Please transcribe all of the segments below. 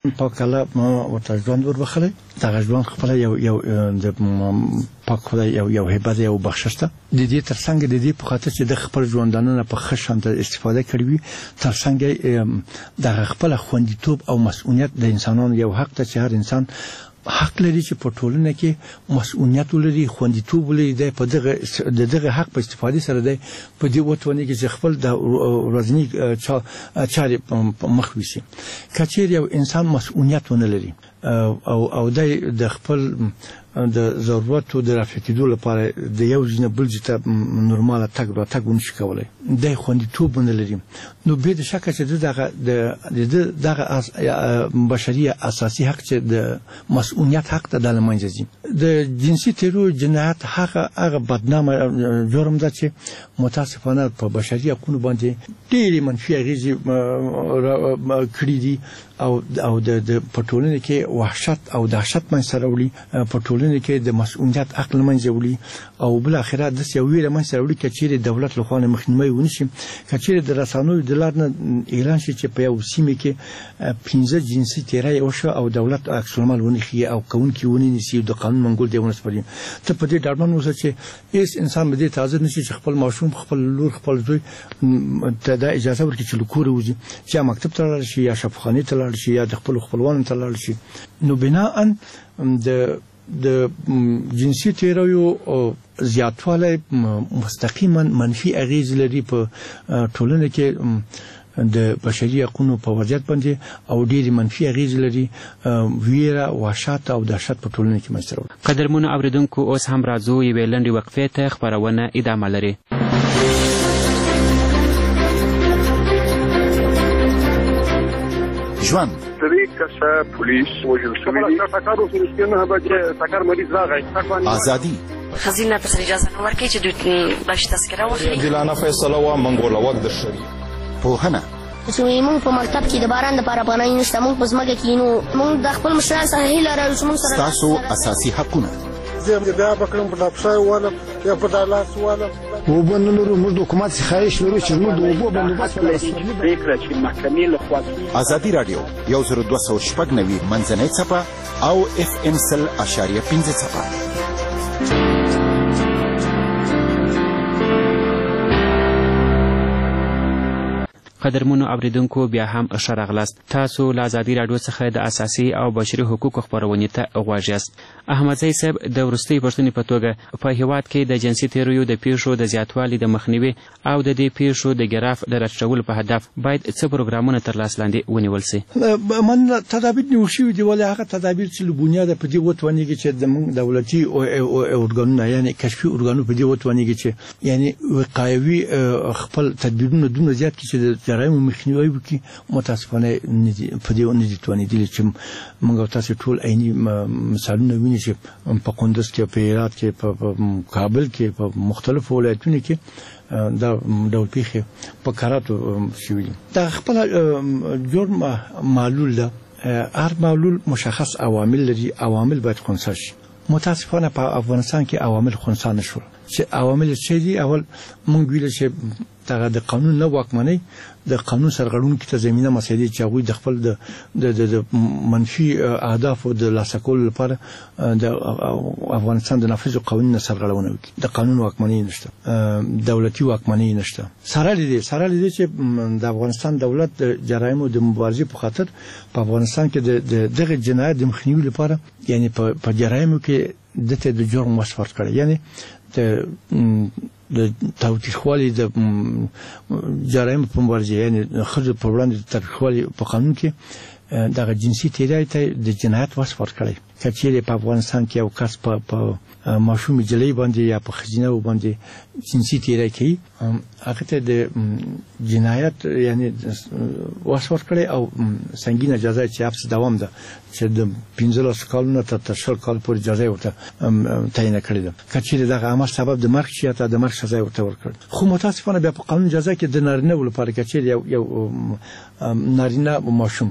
پاک الله ورته ژوند وربخلی دغه ژوند خپل یو د پاک خدای یو هبه یو بخشش ده د دې ترڅنګ د دې په خاطر چې د خپل ژوندانه په ښه شان استفاده کړی وي ترڅنګ د خپل خوندیتوب او مسؤلیت د انسانانو یو حق ته چې هر انسان حق لري چې په ټولنه کې مسؤلیت ولري خوندیتوب ولري په دغه حق په استفاده سره دی په دې وتونی کې چې خپل د ورځنی چارې مخ وشي کچیر یو انسان مسؤلیت ونه لري او د خپل د ضرورت او د رافقېدو لپاره د یو ځینې بل ځای ته نورماله تګ راتګ ونشي کولی د خوندیتوب نه لري نو بې د شکه چې دغه بشري اساسي حق چې د مسؤلیت حق ته د له منځه ځي د جنسي تیرور جنایت هغه بدنامه جرم ده چې متاسفانه په بشري حقونو باندې ډېرې منفي اغېزې کړي دي او د په ټولنه کې وحشت او دهشت منځته راوړي په ټولنه کې د مسؤلیت حق له منځه وړي او بل اخره داسې یو ویره منځته راوړي که چیرې دولت له خوا نه مخنیوی ونشي که چیرې د رسنیو د لارې نه اعلان شي چې په یو سیمه کې 15 جنسي تیری وشو او دولت عکس العمل ونیخي او کوونکي ونیسي د قانون منګول دی ونسپاري ته په دې ډاډمن اوسه چې هیڅ انسان به دې ته حاضر نشي چې خپل ماشوم خپل لور خپل زوی ته دا اجازه ورکړي چې له کوره وځي چې یا مکتب ته لاړ شي یا شفاخانې ته لاړ شي یا د خپل خپلوانو ته لاړ شي نو بناء د جنسي تیریو زیاتوالی مستقیما منفي اغیز لري په ټولنه کې د بشري حقوقو په وضعیت باندې او ډېری منفي اغیز لري ویره وحشت او دهشت په ټولنه کې منځته راوړي قدرمنو اوریدونکو اوس هم راځو یوې لنډې وقفې ته خپرونه ادامه لري ژوند درې کسه پولیس وژل شوي دي ټکر وشو نه به چې ټکر مریض راغی ازادي خزینه ته اجازه نه ورکړي چې دوی باش تذکره واخلي عادلانه فیصله و منګوله وخت درشي پوهنه چې موږ په مکتب کې د باران لپاره پناه نشته موږ په ځمکه کې نو موږ د خپل مشران سره هیله لرو چې موږ سره تاسو اساسي حقونه زه بیا بکرم په لپسای ولا یا په دالاس ولا وبنلرو موږ د حکومت څخه خواهش لرو چې موږ د اوبو بندوبست فکر چې محکمې له خوا ازادي رادیو 10290 منځنۍ څپه او FM 100.5 څپه قدرمنو اوریدونکو بیا هم ښه راغلاست تاسو له ازادي راډیو څخه د اساسي او بشري حقوقو خپرونې ته غوږ یاست احمدزی صاحب د وروستۍ پوښتنې په توګه په هیواد کې د جنسي تیریو د پیښو د زیاتوالي د مخنیوي او د دې پیښو د ګراف د راټولولو په هدف باید څه پروګرامونه تر لاس لاندې ونیول سي من تدابیر نیول شوي دي ولې هغه تدابیر چې له بنیاده په دې وتوانېږي چې د دولتي ارګانونه یعنې کشفي ارګانونه په دې وتوانېږي چې یعنې وقایوي خپل تدبیرونه دومره زیات کړي چې د جرایمو مخنیوی وکړي متاسفانه په دې نه دي توانېدلي چې موږ تاسو ټول عیني مثالونه ویني چې په کندز کې په هرات کې په کابل کې په مختلفو ولایتونو کې دا ډول پیښې په کاراتو شوي دي دا خپل جرم معلول ده هر معلول مشخص عوامل لري عوامل باید خنثی شي متاسفانه په افغانستان کې عوامل خنثی نشول چې عوامل څه دي اول مونږ ویل چې د قانون نه واکمنۍ د قانون سرغړونکو ته زمينه مسایل چې هغوی د خپل د منفي اهداف او د لاسه کولو لپاره د افغانستان د نافذ قوانینو سرغړونه وکړي د قانون واکمنۍ نشته دولتي واکمنۍ نشته سره لیدي چې د افغانستان دولت د جرایمو د مبارزې په خاطر په افغانستان کې دغه جنایت د مخنیوي لپاره یعنی په جرایمو کې د جرم وصف کړي یعنی د تاوتریخوالي د جرایم په مبارزه یعنی خځو په وړاندې د تاوتریخوالي په قانون کې دغه جنسي تیری ته د جنایت وصف ورکړی که چیرې په افغانستان کې یو کس په ماشومې جلۍ باندې یا په ښځینه باندې جنسي تیری کوي هغه ته د جنایت یعنی وصف ورکړی او سنګینه جزا چې حبس دوام ده چې د 15 کالونو تر 10 کال پورې جزا ورته تعیین کړې ده که چیرې دغه عمل سبب د مرګ شي یا د مرګ سزا ورته ورکړي خو متاسفانه بیا په قانون جزا کې د نارینه ولپاره که چیرې یو نارینه ماشوم یعنی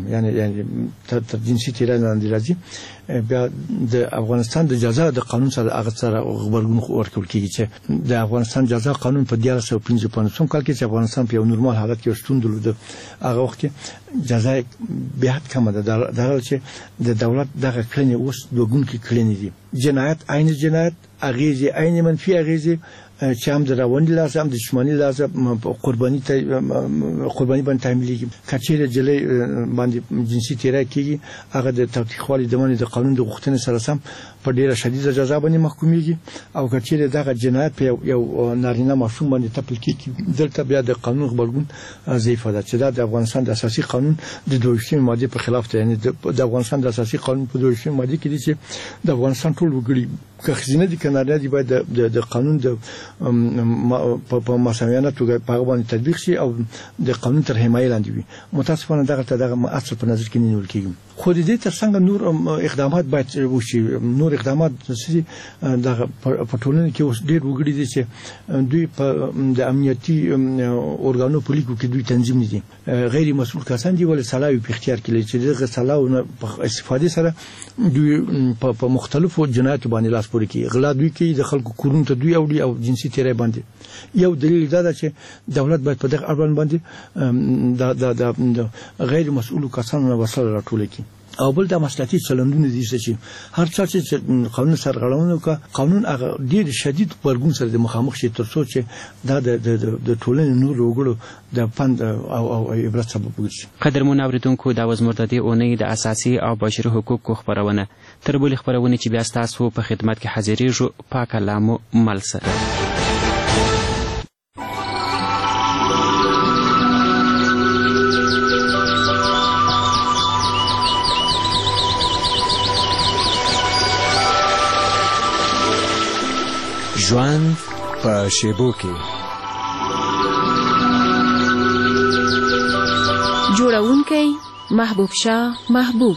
یعنی تر جنسي تیرای لاندې راځي بیا د افغانستان د جزا د قانون سره هغه سره غبرګون ورکول کیږي چې د افغانستان جزا قانون په 1955 کال کې چې افغانستان په یو نورمال حالت کې شتون درلود هغه وخت کې جزا بیا کم ده دا چې د دولت دغه کړنې اوس دوګون کې کړنې دي جنایت عین جنایت اغیزه عین منفي اغیزه چې هم د رواني لازم د جسماني لازم قرباني باندې تعمیلېږي کچېره جلې باندې جنسي تیرای کیږي هغه د تاوتریخوالي د منځ د قانون د غوښتنې سره سم په ډیره شدیده جزا باندې محکومیږي او کچېره دغه جنایت په یو نارینه ماشوم باندې تپل کیږي دلته بیا د قانون غبرګون ضعیف ده چې د افغانستان د اساسي قانون د 22 ماده په خلاف ده یعنی د افغانستان د اساسي قانون په 22 ماده کې دي چې د افغانستان ټول وګړي که خزینه دي کناریا دي باید د قانون د په مساویانه توګه په باندې تطبیق شي او د قانون تر حمایې لاندې وي متاسفانه دغه اصل په نظر کې نه نیول کیږي خو د دې ترڅنګ نور اقدامات باید وشي نور اقدامات چې د پټولنې کې اوس ډېر وګړي دي چې دوی په د امنیتي اورګانو په لیکو کې دوی تنظیم دي غیر مسؤل کسان دي ولې سلاوي په اختیار کې لري چې دغه سلاو په استفادې سره دوی په مختلفو جنایاتو باندې لاس پورې کوي غلا دوی کوي د خلکو کورونو ته دوی اوړي او جنسي تیری باندې یو دلیل دا ده چې دولت باید په دغه اړوند باندې د غیر مسؤل کسانو وسله راټول کړي او بل د مسلکي چلندونه دي چې هر څه چې قانون سرغړونه کوي قانون هغه ډیر شدید ورګون سره د مخامخ شي تر څو چې دا د ټولنې نور وګړو د پند او عبرت سبب وګرځي قدرمن اوریدونکو دا وز مرتدی اونۍ د اساسي او بشري حقوقو خبرونه تر بل خبرونه چې بیا تاسو په خدمت کې حاضرېږو پاک کلامو مل سره ژوند په شیبو کې جوړونکی محبوب شاه محبوب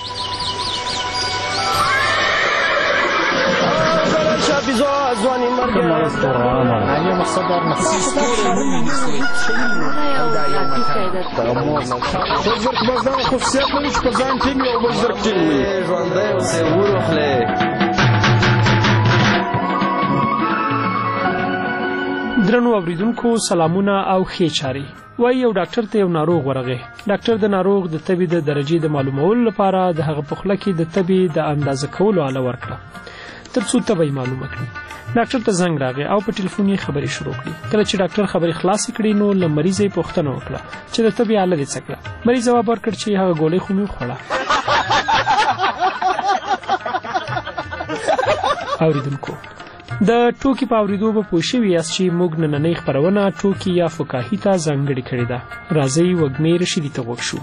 درنو اوریدونکو سلامونه او ښې چارې وایي یو ډاکټر ته یو ناروغ ورغی ډاکټر د ناروغ د تبې د درجې د معلومولو لپاره د هغه په خوله کې د تبې د اندازه کولو آله ورکړه تر څو تبه یې معلومه کړي ډاکټر ته زنګ راغی او په ټلیفون یې خبرې شروع کړې کله چې ډاکټر خبرې خلاصې کړې نو له مریض یې پوښتنه وکړه چې د تبې آله دې څه کړه مریض ځواب ورکړ چې هغه ګولۍ خو مې وخوړه اوریدونکو د ټوکې په اورېدو به پوه شوي یاست چې موږ نننۍ خپرونه ټوکې یا فکاهي ته ځانګړې کړې ده راځئ وږمې رشیدي ته غوږ شو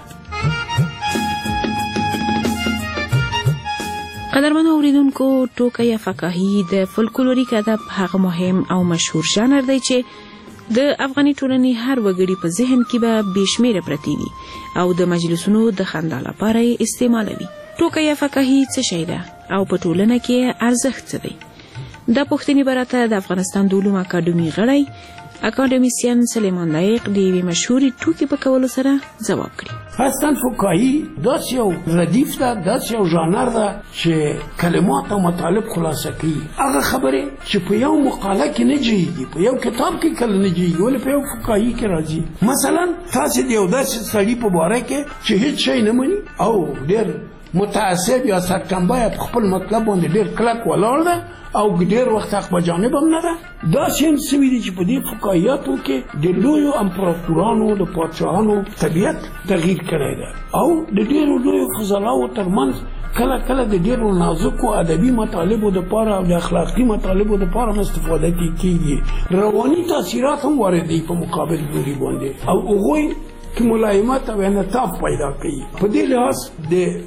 قدرمنو اوریدونکو ټوکه یا فکاهي د فولکلوریک ادب هغه مهم او مشهور ژانر دی چې د افغاني ټولنې هر وګړي په ذهن کې به بې شمېره پرتې وي او د مجلسونو د خندا لپاره یې استعمالوي ټوکه یا فکاهي څه شی ده او په ټولنه کې ارزښت څه دی دا پوښتنې به راته د افغانستان د علومو اکاډمي غړی اکاډمیسین سلیمان لایق د یوې مشهورې ټوکې په کولو سره ځواب کړي اصلا فکاهي داسې یو ردیف ده داسې یو ژانر ده چې کلمات او مطالب خلاصه کوي هغه خبرې چې په یو مقاله کې نه جهیږي په یو کتاب کې کله نه جهیږي ولې په یو فکاهي کې راځي مثلا تاسې د یو داسې سړي په باره کې چې هیڅ شی نه مني او ډېر متعصب یا سرټنبه په خپل مطلب باندې ډېر کلک ولاړ ده او ډېر وخت حق په جانب هم نه ده داسې هم سوي دي چې په دې فکاهیاتو کې د لویو امپراتورانو د پاچاهانو طبیعت تغییر کړی ده او د ډېرو لویو فضلاو ترمنځ کله کله د ډېرو نازکو ادبي مطالبو دپاره او د اخلاقي مطالبو دپاره هم استفاده کېږي رواني تاثیرات هم واردوي په مقابل لوري باندې او هغوی کې ملایمت او انعطاف پیدا کوي په دې لحاظ د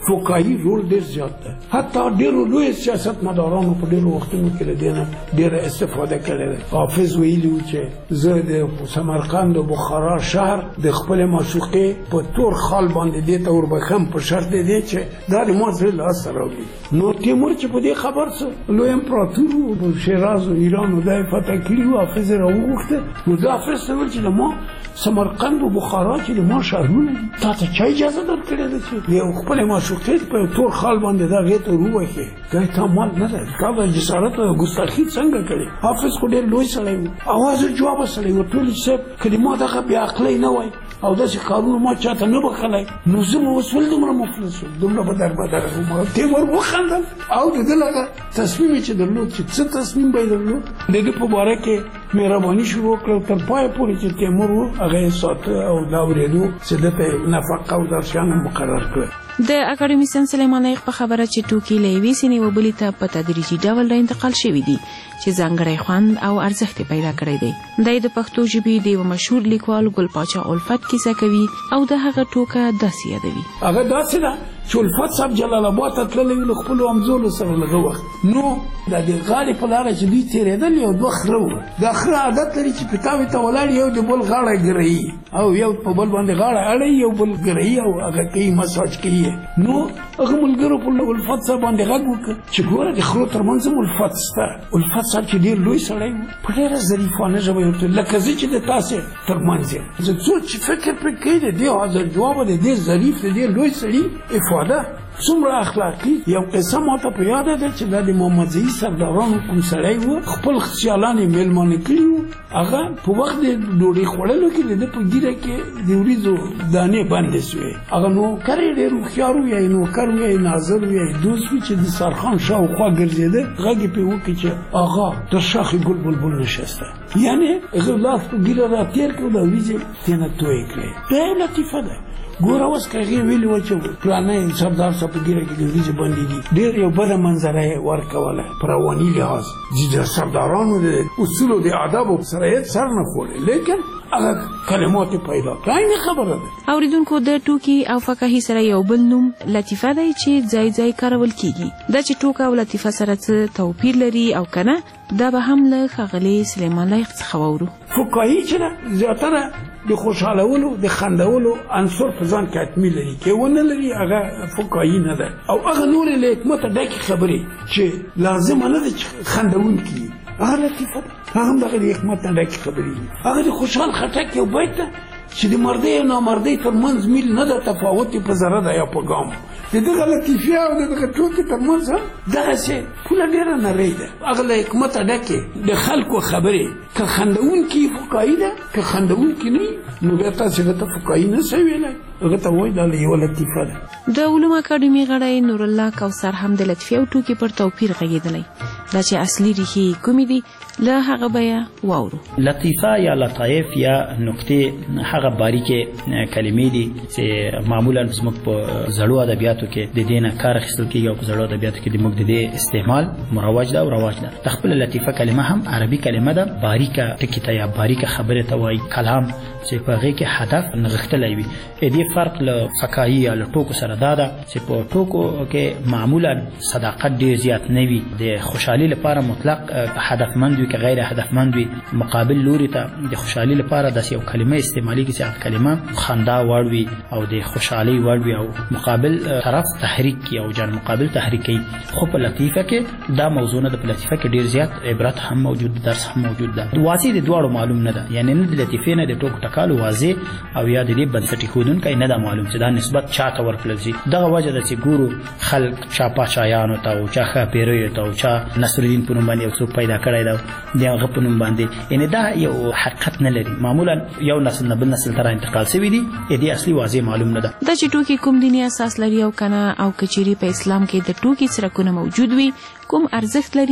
ټوکایي رول ډېر زیات دی. حتی ډېرو لوی سیاستمدارانو په ډېرو وختونو کې له دې نه ډېره استفاده کړې ده. حافظ ویلي و چې زه د سمرقند او بخارا شهر د خپلې معشوقې په تور خال باندې دې ته وربخم په شرط دی چې دا د ما زړه لاسته راوړي. نو تیمور چې په دې خبر شو لوی امپراتور و شیراز و ایران و دا یې فتح کړي و حافظ یې راوغوښته. نو دا حافظ ته ویل چې د ما سمرقند و بخارا چې د ما شهرونه دي تا ته چا اجازه درکړې ده چې یو خپلې معشوقې په تور خال باندې دا هغې ته ووهې؟ دا تا مال نه ده. تا به جسارت او ګستاخي څنګه کړې؟ حافظ خو ډېر لوی سړی و، اواز یې جوابه سړی و. ټول صاحب که د ما دغه بې عقلۍ نه وای او داسې کارونه ما چاته نه بخلی نو زه به اوس ولې دومره مفلس وم، دومره به دربدره وم. تیمور وخندل او د ده لکه تصمیم یې چې درلود چې څه تصمیم به یې درلود د ده په باره کې مهرباني شروع کړه تر پایه پورې چې تیمور و هغه یې ساته او دا اورېدو چې ده ته نفقه او درشیان مقرر کړه. د اکاډمیسن سلیمان ایغ په خبره چې ټوکې له یوې سینې و بلې ته په تدریجي ډول انتقال شوي دي چې ځانګړی خوند او ارزښت پیدا کړی دی. دی د پښتو ژبې د یو مشهور لیکوال ګل پاچا الفت کیسه کوي او د هغه ټوکه داسې یادوي. هغه داسې ده چې الفت صاحب جلال آباد ته تللی و له خپلو همزولو سره لږه وخت. نو د دې غاړې په لاره چې دوی تېرېدل یو دوه خره وو. دا خره عادت لري چې پیتاوي ته ولاړ یو د بل غاړه ګرهي او یو په بل باندې غاړه اړوي یو بل ګرهي او هغه کوي مساج کوي. نو هغه ملګرو په الفت صاحب باندې غږ وکړ چې ګوره د خرو تر منځ هم الفت شته. الفت صاحب چې ډېر لوی سړی و په ډېره ظریفانه ژبه یې ورته لکه زه چې د تاسې تر منځ یم. زه څوک چې فکر پرې کوي د دې حاضر جوابه د دې ظریف د دې لوی سړي افاده څومره اخلاقي. یو قصه ماته په یاده ده چې دا د محمدزي سردارانو کوم سړی و خپل خیالان یې میلمانه کړي وو. هغه په وخت د ډوډۍ خوړلو کې د ده په ګیره کې د وریځو دانې بندې شوې. هغه نوکر یې ډېر هوښیار و یا نوکر و یا ناظر و یا دوست وي چې د سرخان شاوخوا ګرځېده. غږ یې پرې وکړي چې آغا تر شاخ ګل بلبل نشسته. یعنې هغه لاس په ګیره را تېر کړ دا وریځې تېنه تویې کړې. دا یو لطیفه ده. ګوره اوس که هغې ویلي وه چې پلانی سردار صاحب په ګیره کې د وریځې بندې دي ډېر یو بده منظره یې ورکوله په رواني لحاظ. د سردارانو د اصولو د آدابو سره یې سر نه خوړی لیکن هغه کلمات یې پیدا کړه. عیني خبره ده. اوریدونکو د ټوکي او فکاهي سره یو بل نوم لطیفه دی چې ځای ځای کارول کیږي. دا چې ټوکه او لطیفه سره څه توپیر لري او که نه دا به هم له ښاغلي سلیمان ایغ څخه واورو. فکاهي چې ده زیاتره د خوشحالولو د خندولو عنصر په ځان کې حتمي لري. که ونه لري هغه فکاهي نه ده. او هغه نورې له حکمته ډکې خبرې چې لازمه نه ده چې خندونکي وي هغه لطیفه ده. هغه هم دغه د حکمت نه ډکې خبرې دي. هغه د خوشحال خټک یو بیت ده چې د مردۍ او نامردۍ تر منځ میل نه ده تفاوت په ذره ده یا په ګام. د دغه لطیفې او د دغه ټوکې تر منځ هم دغسې پوله ډېره نرۍ ده. هغه له حکمته ډکې د خلکو خبرې که خندونکي فکاهي ده که خندونکي نه نو بیا تاسې هغه ته فکاهي نه شئ ویلی. هغه ته وایي دا یوه لطیفه ده. د علومو اکاډمي غړی نورالله کوثر هم د لطیفې او ټوکې پر توپیر غږېدلی. دا چې اصلي ریښې کومې دي له هغه به یې واورو. لطیفه یا لطایف یا نکتې هغه باریکې کلمې دي چې معمولا زموږ په زړو ادبیاتو کې د دې نه کار اخیستل کېږي او په زړو ادبیاتو کې موږ د دې استعمال مروج ده او رواج ده. د خپله لطیفه کلمه هم عربي کلمه ده. باریکه ټکي ته یا باریکه خبرې ته وایي کلام چې په هغې کې هدف نغښتلی وي. دې فرق له فکاهي یا له ټوکو سره دا ده چې په ټوکو کې معمولا صداقت ډېر زیات نه وي. د خوشحالي لپاره مطلق هدفمند وي که غیر هدفمند وي. مقابل لوري ته د خوشحالي لپاره داسې یو کلمه استعمالېږي چې هغه کلمه خندا وړ وي او د خوشحالۍ وړ وي او مقابل طرف تحریک کوي او جان مقابل تحریک کوي. خو په لطیفه کې دا موضوع نه ده. په لطیفه کې ډېر زیات عبرت هم موجود ده، درس هم موجود ده. واضح د دواړو معلوم نه ده. یعنې نه د لطیفې نه د ټوکو ټکالو واضح او یا د دې بنسټ ایښودونکی نه ده معلوم چې دا نسبت چا ته ورکړل شي. دغه وجه ده چې ګورو خلک چا پاچایانو ته او چا ښاپېریو ته او چا نصرالدین په نوم باندې یو څوک پیدا کړی ده د هغه په نوم باندې. یعنې دا یو حقیقت نه لري. معمولا یو نسل نه بل نسل ته را انتقال شوي دي. دې اصلي واضح معلوم نه ده. دا چې ټوکې کوم دیني اساس لري او که نه او که چیرې په اسلام کې د ټوکې څرکونه موجود وي کوم ارزښت لري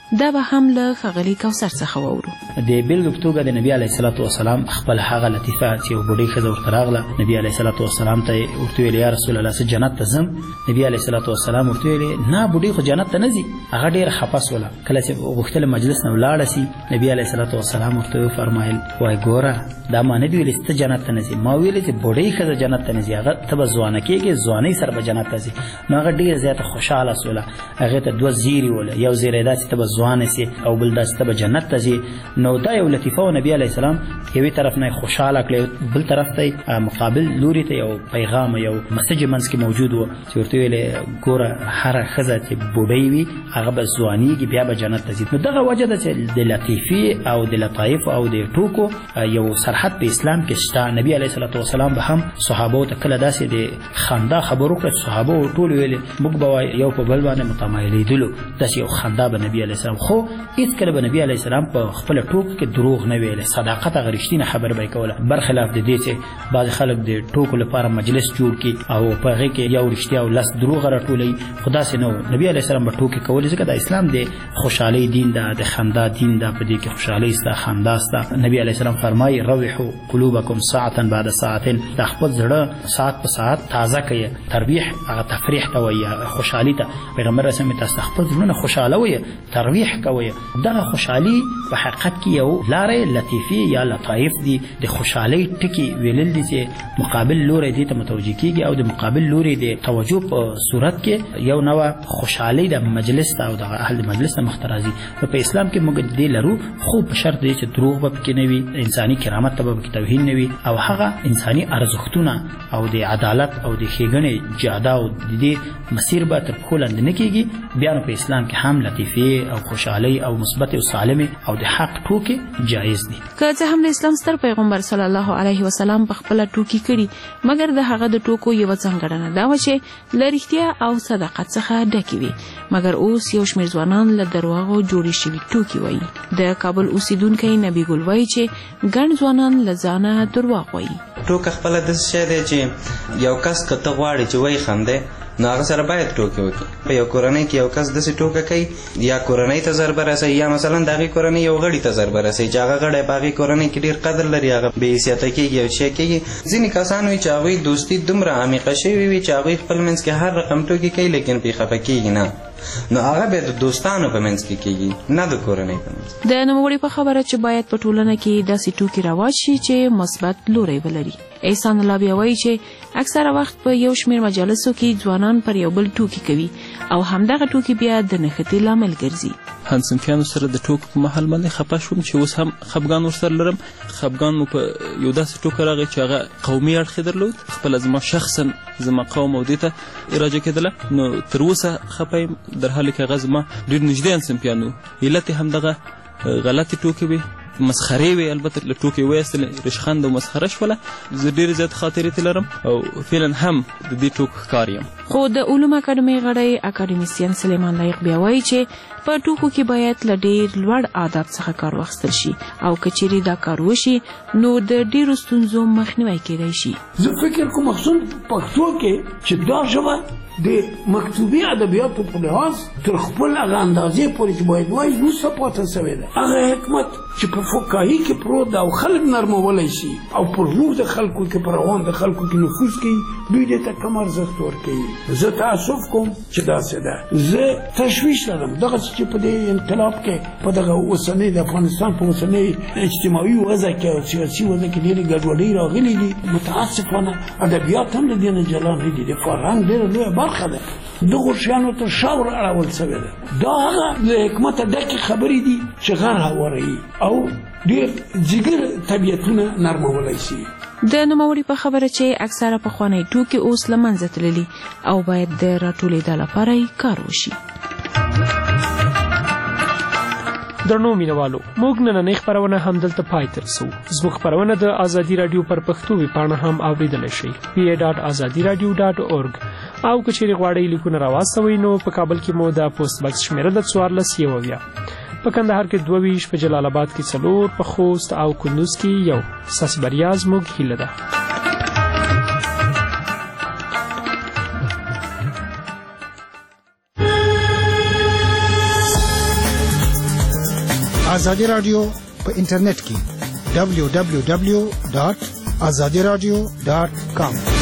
دا به هم له ښاغلي کوثر څخه واورو. د بیلګې په توګه د نبی علیه الصلاة والسلام خپل هغه لطیفه چې یو بوډۍ ښځه ورته راغله، نبی علیه الصلاة والسلام ته ورته ویل یا رسول الله زه جنت ته ځم. نبی علیه الصلاة والسلام ورته ویل نه بوډۍ خو جنت ته نه ځي. هغه ډېره خفه سوله. کله چې غوښتل مجلس نه ولاړه سي، نبی علیه الصلاة والسلام ورته وفرمایل وای ګوره دا ما نه دي ویلي چې ته جنت ته نه ځې، ما ویلې چې بوډۍ ښځه جنت ته نه ځي، هغه ته به ځوانه کېږي، ځوانۍ سره به جنت ته ځي. نو هغه ډېره زیاته خوشحاله سوله. هغې ته دوه زیري وله، یو زیری دا چې ته به ځوانه سې او بل دا چې ته به جنت ته ځې. نو دا یو لطیفه و. نبی علیه السلام یوې طرف نه خوشحاله کړی، بل طرف ته مقابل لوري ته یو پیغام یو مسج منځ کې موجود و چې ورته ویلې ګوره هره ښځه چې بوډۍ وي هغه به ځوانېږي بیا به جنت ته ځي. نو دغه وجه ده چې د لطیفې او د لطایف او د ټوکو یو سرحد په اسلام کې شته. نبی علیه الصلاة والسلام به هم صحابو ته کله داسې د خندا خبرو کړه چې صحابو ټول ویلې موږ به یو په بل باندې متمایلېدلو، داسې یو خندا به نبی علیه السلام. خو هېڅکله به نبی علیه السلام په خپله ټوکو کې دروغ نه ویلې، صداقت هغه رښتینه خبره به یې کوله، برخلاف د دې چې بعضې خلک د ټوکو لپاره مجلس جوړ کړي او په هغې کې یو رښتیا او لس دروغ راټولوي. خو داسې نه و. نبی علیه السلام به ټوکې کولې ځکه د اسلام د خوشحالۍ دین ده، د خندا دین ده، په دې کې خوشحالۍ شته، خندا شته. نبی علیه السلام فرمایي روحوا قلوبکم ساعة بعد ساعة، د خپل زړه ساعت په ساعت تازه کوي. ترویح هغه تفریح ته وایي، خوشحالي ته. پیغمبر رسول الله تاسو خپل زړونه خوشاله وي، ترویح کوي. دغه خوشحالي په حقیقت کې یو لارې لطیفې یا لطایف دي. د خوشحالۍ ټکي ویلل دي چې مقابل لوري دې ته متوجه کیږي او د مقابل لوري د توجه په صورت کې یو نوع خوشحالۍ د مجلس ته او د اهل مجلس ته مخته راځي. په اسلام کې موږ دې لرو، خو په شرط دی چې دروغ به پکې نه وي، انساني کرامت ته به پکې توهین نه وي، او هغه انساني ارزښتونه او د عدالت او د ښېګڼې جاده او د دې مسیر به تر پښو لاندې نه کېږي. بیا نو په اسلام کې هم لطیفې او خوشحالۍ او مثبت او سالمې او د حق ټوکې جایز دي. که څه هم د اسلام ستر پیغمبر صلی الله علیه وسلم په خپله ټوکې کړي، مګر د هغه د ټوکو یوه ځانګړنه دا وه چې له رښتیا او صداقت څخه ډکې وي. مګر اوس یو شمېر ځوانان له درواغو جوړې شوي ټوکې وایي. د کابل اوسیدونکی نبی ګل وایي چې ګڼ ځوانان له ځانه درواغ وایي. ټوکه خپله داسې شی دی چې یو کس که ته غواړې چې وایي خندی نو هغه سره باید ټوکې وکړي. په یو کورنۍ کې یو کس داسې ټوکه کوي یا کورنۍ ته ضربه رسوي، یا مثلا د هغې کورنۍ یو غړي ته ضربه رسوي چې هغه غړی په هغې کورنۍ کې ډېر قدر لري، هغه بې حیثیته کېږي او شی کېږي. ځینې کسان وي چې هغوی دوستي دومره عمیقه شوي وي چې هغوی خپل منځ کې هر رقم ټوکې کوي لیکن پرې خفه کېږي نه. نو هغه بیا د دوستانو په منځ کې کېږي، نه د کورنۍ په منځ. د نوموړي په خبره چې باید په ټولنه کې داسې ټوکې رواج شي چې مثبت لوری ولري. احسان الله بیا وایي چې اکثره وخت په یو شمېر مجالسو کې ځوانان پر یو بل ټوکې کوي او همدغه ټوکې بیا د نښتې لامل ګرځي. همصنفیانو سره د ټوکو په مهال باندې خفه شوم چې اوس هم خفګان ورسره لرم. خفګان مو په یو داسې ټوکه راغی چې هغه قومي اړخ یې درلود، خپله زما شخصا زما قوم او دې ته راجع کېدله. نو تر اوسه خفه یم، در حاله کې هغه زما ډېر نږدې همصنفیان وو. علت یې همدغه غلطې ټوکې وې، مسخرې وې، البته له ټوکې وایستلې رشخند او مسخره شوله. زه ډېرې زیات خاطرې ترې لرم او فعلا هم د دې ټوکو ښکار یم. خو د علوم اکاډمۍ غړی اکاډمیسین سلیمان لایق بیا وایي چې په ټوکو کې باید له ډېر لوړ آداب څخه کار واخیستل شي او که چیرې دا کار وشي نو د ډېرو ستونزو مخنیوی کېدای شي. زه فکر کوم مخصوص پښتو کې چې دا ژبه د مکتوبي ادبیاتو په لحاظ تر خپل هغه اندازې پورې چې باید وایي وروسته پاتې شوې ده. هغه حکمت چې په فقاهي کې پروت ده او خلک نرمولی شي او پر روح د خلکو کې په روان د خلکو کې نفوذ کوي، دوی دې ته کم ارزښت ورکوي. زه تاسف کوم چې داسې ده. زه تشویش لرم دغسې چې په دې انقلاب کې په دغه اوسنۍ د افغانستان په اوسنۍ اجتماعي وضع کې او سیاسي وضع کې ډېرې ګډوډۍ راغلي دي. متاسفانه ادبیات هم له دې نه جلا نه دي. د فرهنګ ډېره لویه برخه ده دغو شیانو ته شاور اړول شوی ده. دا هغه له حکمته ډکې خبرې دي چې غر هواروي او ډېر جګر طبیعتونه نرمولی شي. د نوموړي په خبره چې اکثره پخوانۍ ټوکې اوس له منځه تللي او باید د راټولېدا لپاره یې کار وشي. درنو مینوالو، موږ نننۍ خپرونه همدلته پای ته رسوو. زموږ خپرونه د ازادي راډیو پر پښتو ویبپاڼه هم اورېدلی شئ pa.azadiradio.org. او که چیرې غواړئ لیکونه راواستوئ نو په کابل کې مو د پوسټ بکس شمېره ده 1470، په کندهار کې 22، په جلال آباد کې 4، په خوست او کندوز کې 1. ستاسې بریا زموږ هیله ده. ازادي رادیو په انټرنیټ کې www.azadiradio.com